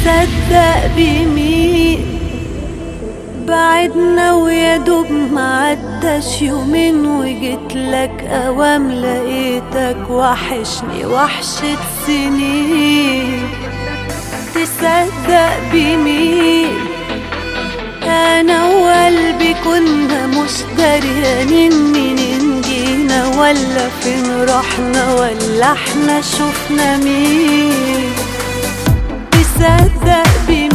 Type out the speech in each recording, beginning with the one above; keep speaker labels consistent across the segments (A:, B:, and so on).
A: تصدق بمين بعدنا ويدوب معداش يومين وجيتلك اوام لقيتك وحشني وحشة سنين. تصدق بمين انا وقلبي كنا مش دريانين منين جينا ولا فين رحنا ولا احنا شفنا مين. تصدق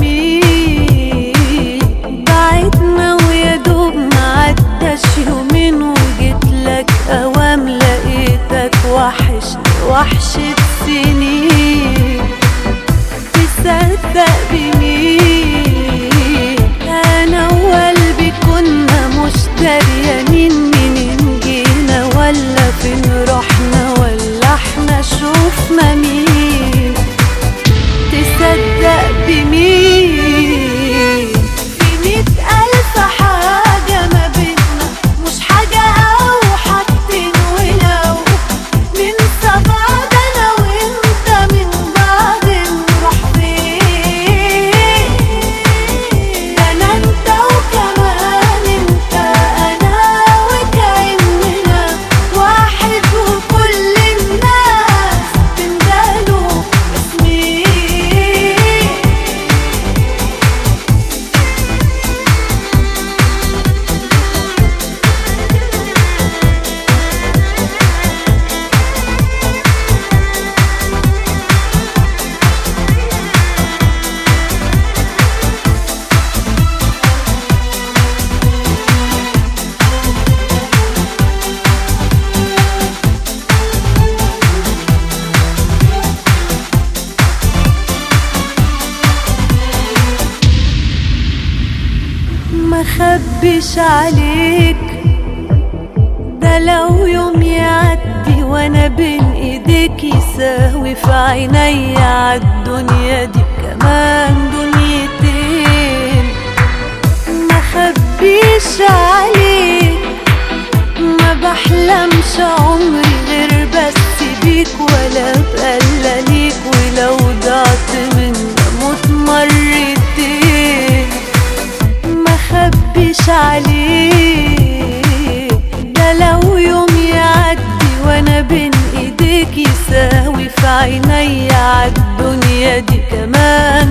A: بمين بعدنا ويدوب معداش يومين وجيتلك اوام لقيتك وحشني وحشة سنين. تصدق بمين انا وقلبي كنا مش دريانين منين جينا ولا فين رحنا ولا احنا شوفنا مين. تصدق بمين في 100,000 حاجة ما بينا مش حاجة أو حاجتين ولو ننسى بعض أنا وأنت من بعض نروح فين. ده أنا أنت وكمان أنت أنا وكأننا واحد وكل الناس تندهلوا اسمي. ما خبيش عليك ده لو يوم يعدي وانا بين ايديك يساوي في عيني عالدنيا دي كمان دنيتين. ما خبيش عليك ما بحلمش عمري غير بس بيك ولا بقلى ليك ولو ضعت مني اموت مرتين. ما خبيش عليك ده لو يوم يعدي وانا بين ايديك يساوي في عيني عالدنيا دي كمان